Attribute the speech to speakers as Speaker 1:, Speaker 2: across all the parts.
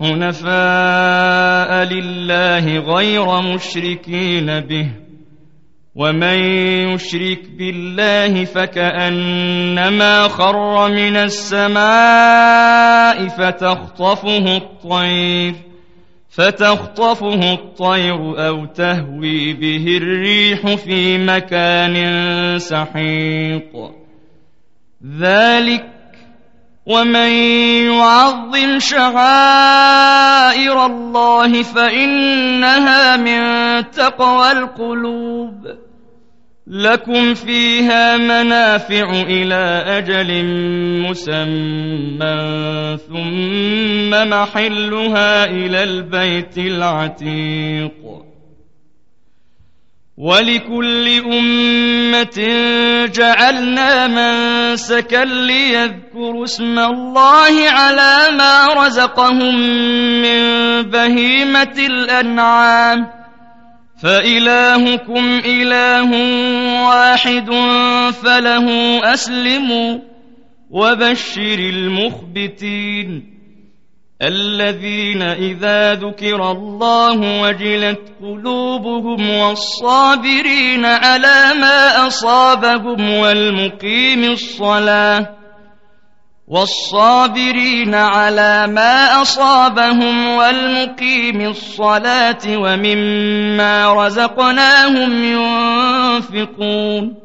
Speaker 1: حنفاء لله غير مشركين به، ومن يشرك بالله فكأنما خر من السماء فتخطفه الطير أو تهوي به الريح في مكان سحيق. ذلك ومن يعظم شعائر الله فإنها من تقوى القلوب. لكم فيها منافع إلى أجل مسمى ثم محلها إلى البيت العتيق. ولكل أمة جعلنا منسكا ليذكروا اسم الله على ما رزقهم من بهيمة الأنعام، فإلهكم إله واحد فله أسلموا. وبشر المخبتين الذين إذا ذكر الله وجلت قلوبهم والصابرين على ما أصابهم والمقيم الصلاة ومما رزقناهم ينفقون.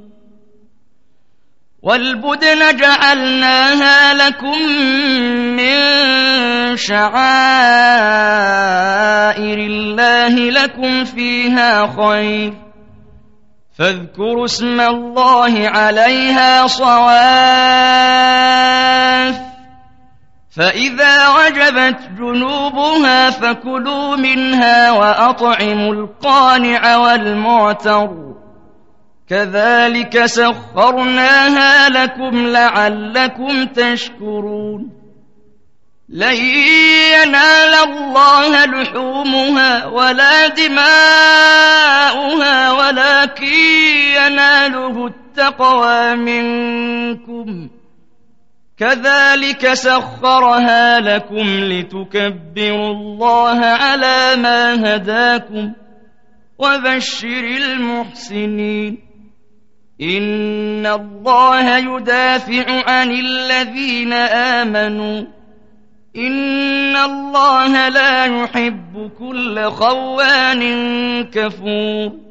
Speaker 1: والبدن جعلناها لكم من شعائر الله لكم فيها خير، فاذكروا اسم الله عليها صواف، فإذا وجبت جنوبها فكلوا منها وأطعموا القانع والمعتر، كذلك سخرناها لكم لعلكم تشكرون. لن ينال الله لحومها ولا دماؤها ولكن يناله التقوى منكم، كذلك سخرها لكم لتكبروا الله على ما هداكم. وبشر المحسنين. إن الله يدافع عن الذين آمنوا، إن الله لا يحب كل خوان كفور.